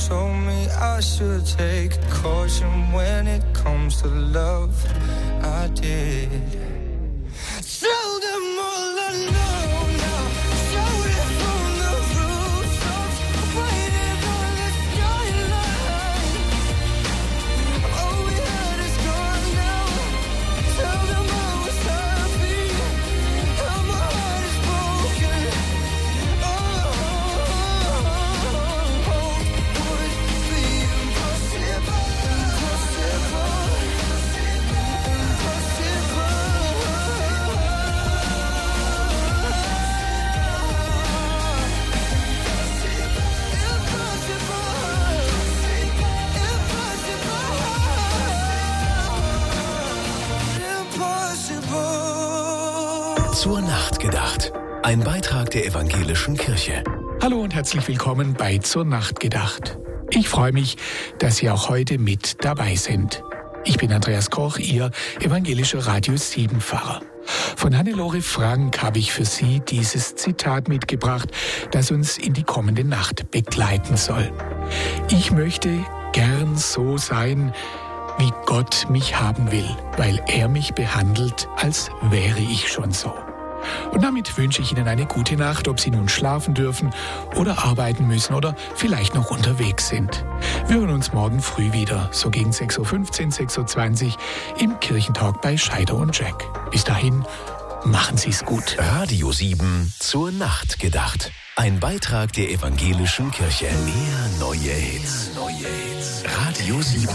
told me I should take caution when it comes to love. I did. Tell them all I know now. Shout it from the rooftops, waiting on the skyline. All we had is gone now. Tell them I was happy, and my heart is broken. Zur Nacht gedacht. Ein Beitrag der Evangelischen Kirche. Hallo und herzlich willkommen bei Zur Nacht gedacht. Ich freue mich, dass Sie auch heute mit dabei sind. Ich bin Andreas Koch, Ihr evangelischer Radio 7 Pfarrer. Von Hannelore Frank habe ich für Sie dieses Zitat mitgebracht, das uns in die kommende Nacht begleiten soll. Ich möchte gern so sein, wie Gott mich haben will, weil er mich behandelt, als wäre ich schon so. Und damit wünsche ich Ihnen eine gute Nacht, ob Sie nun schlafen dürfen oder arbeiten müssen oder vielleicht noch unterwegs sind. Wir hören uns morgen früh wieder, so gegen 6.15 Uhr, 6.20 Uhr im Kirchentalk bei Scheider und Jack. Bis dahin, machen Sie es gut. Radio 7 zur Nacht gedacht. Ein Beitrag der Evangelischen Kirche. Mehr neue Hits. Radio 7.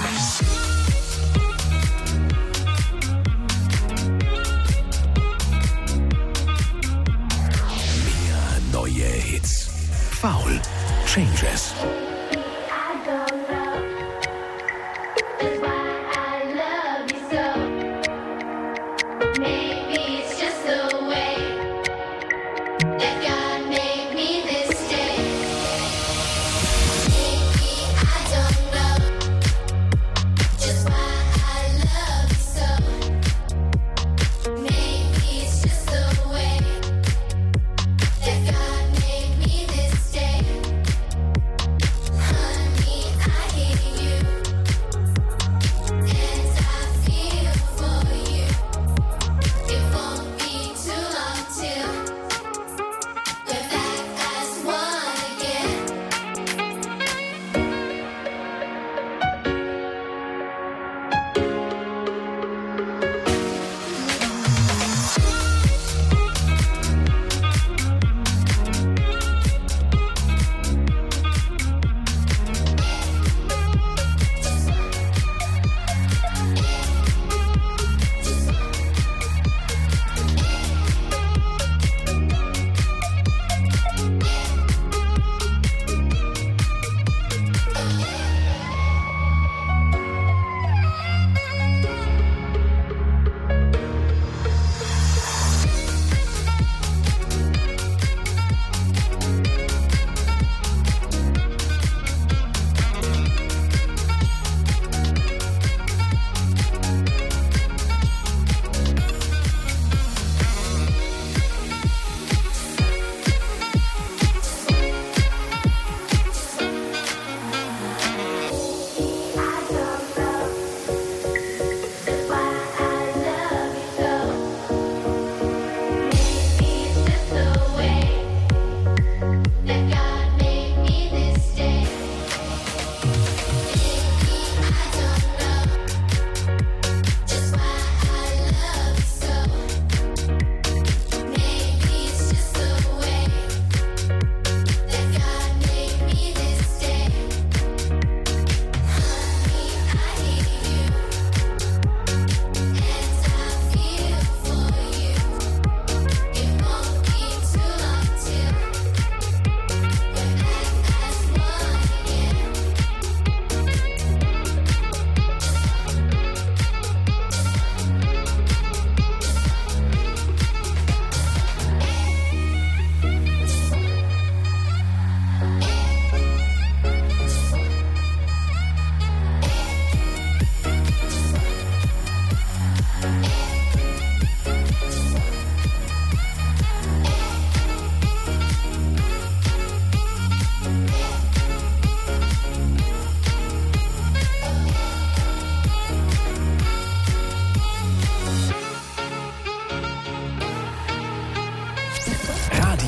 Neue Hits. Foul. Changes. Feel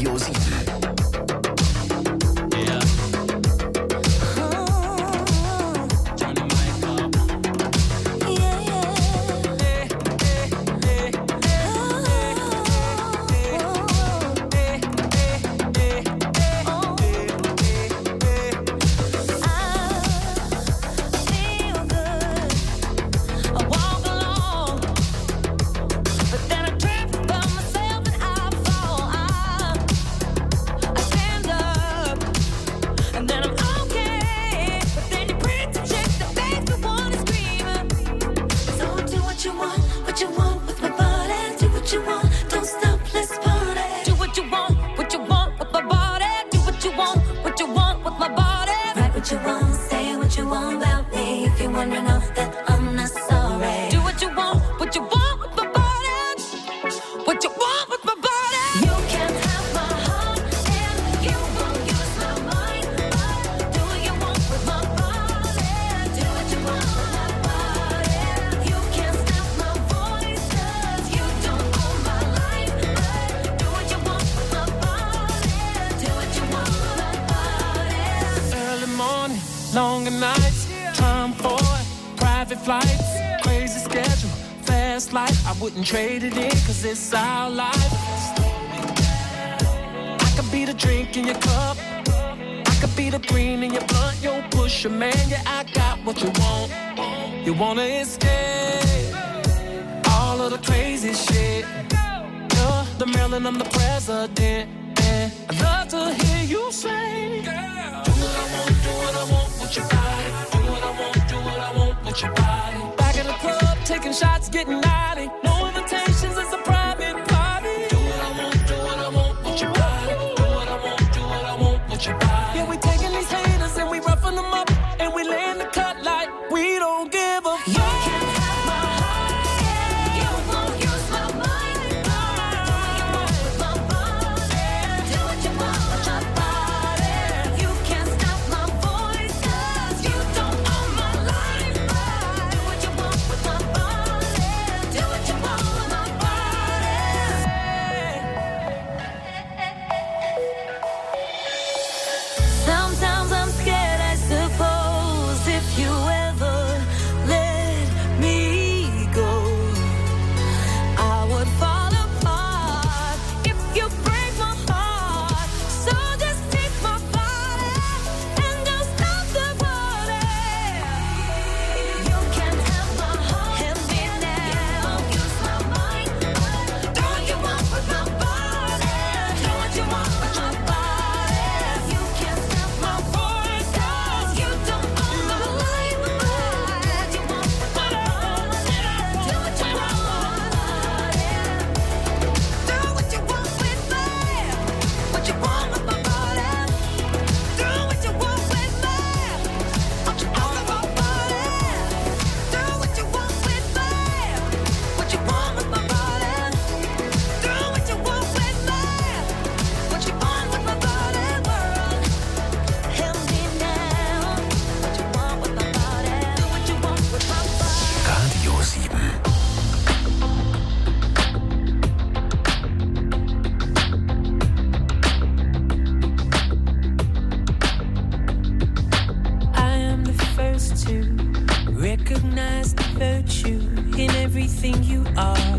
Radio 7. Longer nights, time for private flights, crazy schedule, fast life. I wouldn't trade it in, cause it's our life. I could be the drink in your cup, I could be the green in your blunt. Yo, push your man, yeah, I got what you want. You wanna escape all of the crazy shit. You're the Maryland, I'm the president, and I'd love to hear you say, do what I want, do what I want with your body. Do what I want, do what I want with your body. Back in the club, taking shots, getting naughty. No invitations, it's a private party. Do what I want with your body. Do what I want with your body. Yeah, we taking these haters and we roughing them up, and we laying the cut like we don't give a fuck. Recognize the virtue in everything you are.